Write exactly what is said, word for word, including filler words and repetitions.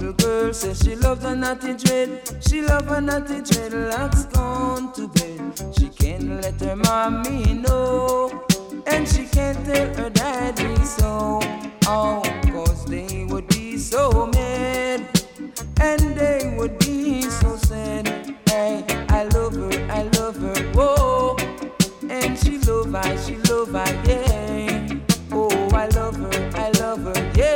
little girl says she loves a naughty dread. She loves a naughty dreadlocks gone to bed. She can't let her mommy know, and she can't tell her daddy so. Oh, cause they would be so mad. And